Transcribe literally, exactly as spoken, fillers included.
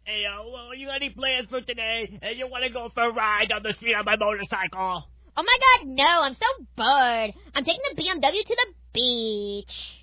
Hey, uh, well, you got any plans for today? Uh, you want to go for a ride down the street on my motorcycle? Oh my god, no, I'm so bored. I'm taking the B M W to the beach.